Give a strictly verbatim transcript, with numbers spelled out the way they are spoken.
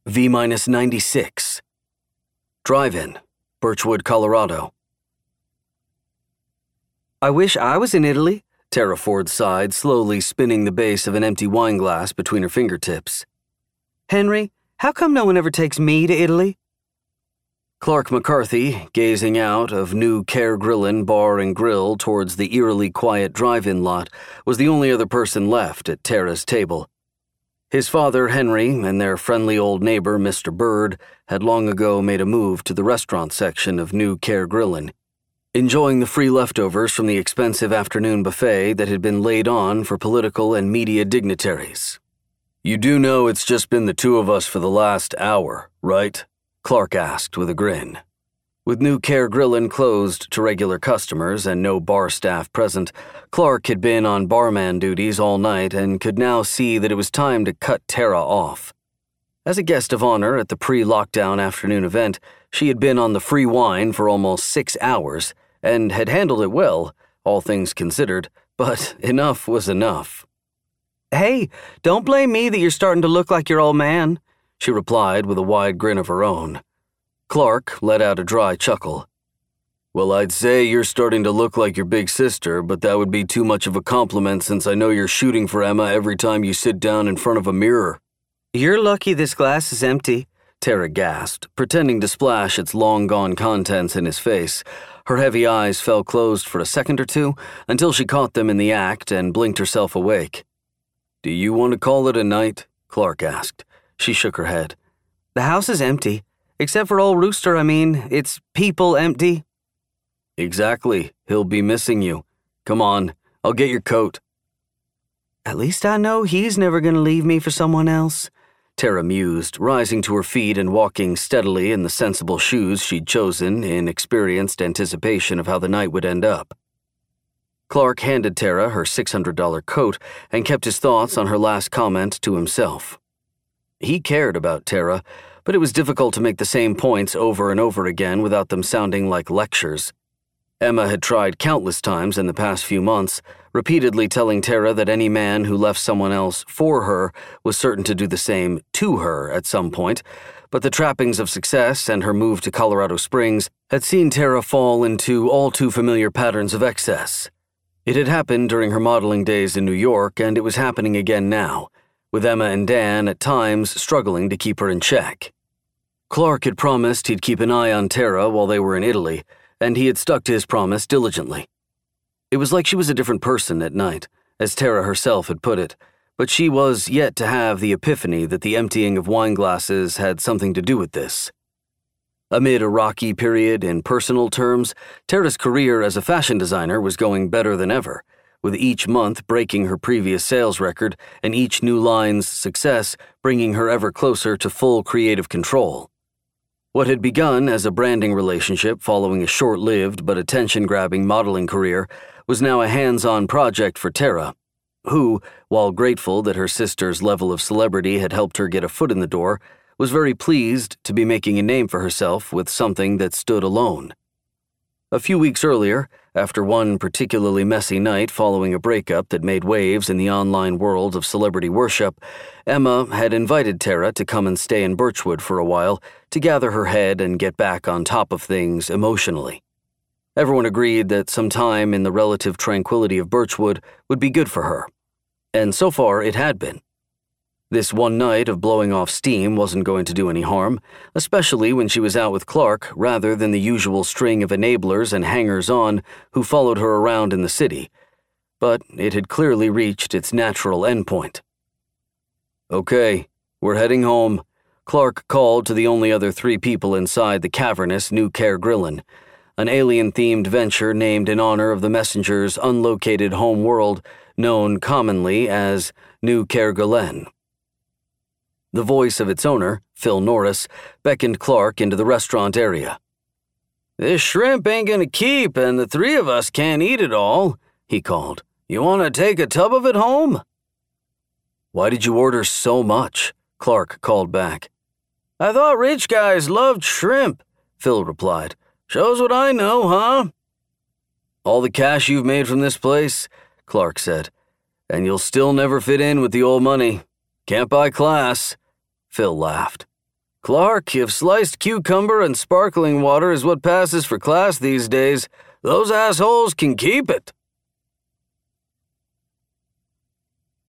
V ninety-six. Drive-in, Birchwood, Colorado. I wish I was in Italy, Tara Ford sighed, slowly spinning the base of an empty wine glass between her fingertips. Henry, how come no one ever takes me to Italy? Clark McCarthy, gazing out of New Cairngrillen Bar and Grill towards the eerily quiet drive-in lot, was the only other person left at Tara's table. His father, Henry, and their friendly old neighbor, Mister Bird, had long ago made a move to the restaurant section of New Cairngrillen, enjoying the free leftovers from the expensive afternoon buffet that had been laid on for political and media dignitaries. "You do know it's just been the two of us for the last hour, right?" Clark asked with a grin. With New Cairngrillen closed to regular customers and no bar staff present, Clark had been on barman duties all night and could now see that it was time to cut Tara off. As a guest of honor at the pre-lockdown afternoon event, she had been on the free wine for almost six hours and had handled it well, all things considered, but enough was enough. Hey, don't blame me that you're starting to look like your old man, she replied with a wide grin of her own. Clark let out a dry chuckle. "Well, I'd say you're starting to look like your big sister, but that would be too much of a compliment since I know you're shooting for Emma every time you sit down in front of a mirror." "You're lucky this glass is empty," Tara gasped, pretending to splash its long-gone contents in his face. Her heavy eyes fell closed for a second or two until she caught them in the act and blinked herself awake. "Do you want to call it a night?" Clark asked. She shook her head. "The house is empty. Except for old Rooster, I mean, it's people empty." "Exactly. He'll be missing you. Come on, I'll get your coat." "At least I know he's never going to leave me for someone else," Tara mused, rising to her feet and walking steadily in the sensible shoes she'd chosen in experienced anticipation of how the night would end up. Clark handed Tara her six hundred dollars coat and kept his thoughts on her last comment to himself. He cared about Tara, but it was difficult to make the same points over and over again without them sounding like lectures. Emma had tried countless times in the past few months, repeatedly telling Tara that any man who left someone else for her was certain to do the same to her at some point, but the trappings of success and her move to Colorado Springs had seen Tara fall into all too familiar patterns of excess. It had happened during her modeling days in New York, and it was happening again now, with Emma and Dan at times struggling to keep her in check. Clark had promised he'd keep an eye on Tara while they were in Italy, and he had stuck to his promise diligently. It was like she was a different person at night, as Tara herself had put it, but she was yet to have the epiphany that the emptying of wine glasses had something to do with this. Amid a rocky period in personal terms, Tara's career as a fashion designer was going better than ever, with each month breaking her previous sales record and each new line's success bringing her ever closer to full creative control. What had begun as a branding relationship following a short-lived but attention-grabbing modeling career was now a hands-on project for Tara, who, while grateful that her sister's level of celebrity had helped her get a foot in the door, was very pleased to be making a name for herself with something that stood alone. A few weeks earlier, after one particularly messy night following a breakup that made waves in the online world of celebrity worship, Emma had invited Tara to come and stay in Birchwood for a while to gather her head and get back on top of things emotionally. Everyone agreed that some time in the relative tranquility of Birchwood would be good for her, and so far it had been. This one night of blowing off steam wasn't going to do any harm, especially when she was out with Clark rather than the usual string of enablers and hangers-on who followed her around in the city. But it had clearly reached its natural endpoint. "Okay, we're heading home," Clark called to the only other three people inside the cavernous New Cairngrillen, an alien-themed venture named in honor of the messenger's unlocated home world known commonly as New Cairngrillen. The voice of its owner, Phil Norris, beckoned Clark into the restaurant area. "This shrimp ain't gonna keep, and the three of us can't eat it all," he called. "You want to take a tub of it home?" "Why did you order so much?" Clark called back. "I thought rich guys loved shrimp," Phil replied. "Shows what I know, huh?" "All the cash you've made from this place," Clark said, "and you'll still never fit in with the old money. Can't buy class." Phil laughed. Clark, if sliced cucumber and sparkling water is what passes for class these days, those assholes can keep it.